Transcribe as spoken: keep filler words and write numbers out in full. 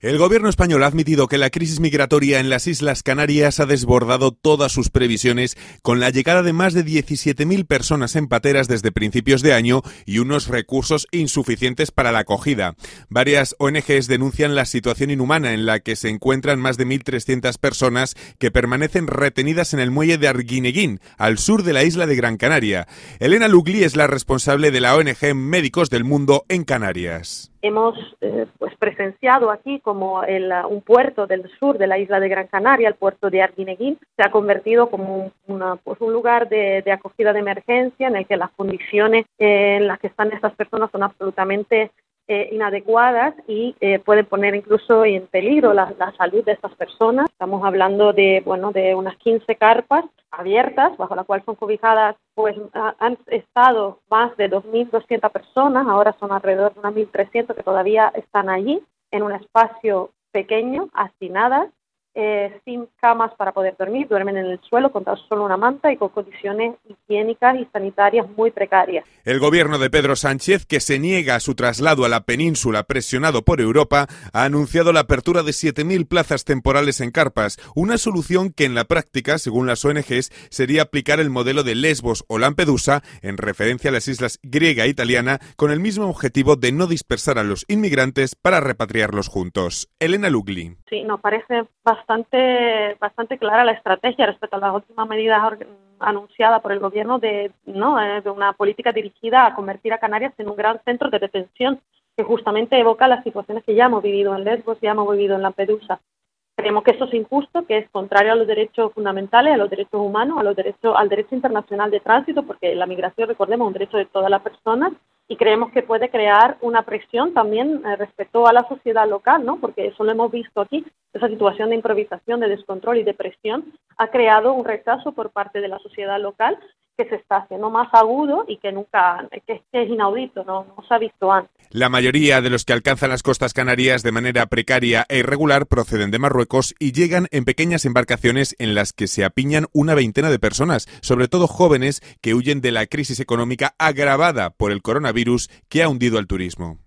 El gobierno español ha admitido que la crisis migratoria en las Islas Canarias ha desbordado todas sus previsiones con la llegada de más de diecisiete mil personas en pateras desde principios de año y unos recursos insuficientes para la acogida. Varias O N Ges denuncian la situación inhumana en la que se encuentran más de mil trescientas personas que permanecen retenidas en el muelle de Arguineguín, al sur de la isla de Gran Canaria. Elena Lugli es la responsable de la O N Ge Médicos del Mundo en Canarias. Hemos eh, pues presenciado aquí como el, un puerto del sur de la isla de Gran Canaria, el puerto de Arguineguín, se ha convertido como un, una, pues un lugar de, de acogida de emergencia en el que las condiciones eh, en las que están estas personas son absolutamente eh, inadecuadas y eh, pueden poner incluso en peligro la, la salud de estas personas. Estamos hablando de bueno de unas quince carpas abiertas, bajo la cual son cobijadas, pues han estado más de dos mil doscientas personas, ahora son alrededor de unas mil trescientas que todavía están allí, en un espacio pequeño, hacinadas, eh, sin camas para poder dormir, duermen en el suelo con tan solo una manta y con condiciones higiénicas y sanitarias muy precarias. El gobierno de Pedro Sánchez, que se niega a su traslado a la península presionado por Europa, ha anunciado la apertura de siete mil plazas temporales en carpas, una solución que en la práctica, según las O N Ges, sería aplicar el modelo de Lesbos o Lampedusa, en referencia a las islas griega e italiana, con el mismo objetivo de no dispersar a los inmigrantes para repatriarlos juntos. Elena Lugli. Sí, nos parece bastante bastante clara la estrategia respecto a las últimas medidas anunciada por el gobierno de no de una política dirigida a convertir a Canarias en un gran centro de detención que justamente evoca las situaciones que ya hemos vivido en Lesbos y ya hemos vivido en Lampedusa. Creemos que eso es injusto, que es contrario a los derechos fundamentales, a los derechos humanos, a los derechos al derecho internacional de tránsito, porque la migración, recordemos, es un derecho de todas las personas, y creemos que puede crear una presión también eh, respecto a la sociedad local, ¿no? Porque eso lo hemos visto aquí, esa situación de improvisación, de descontrol y de presión ha creado un rechazo por parte de la sociedad local que se está haciendo más agudo y que nunca, que, que es inaudito, no, no se ha visto antes. La mayoría de los que alcanzan las costas canarias de manera precaria e irregular proceden de Marruecos y llegan en pequeñas embarcaciones en las que se apiñan una veintena de personas, sobre todo jóvenes que huyen de la crisis económica agravada por el coronavirus que ha hundido al turismo.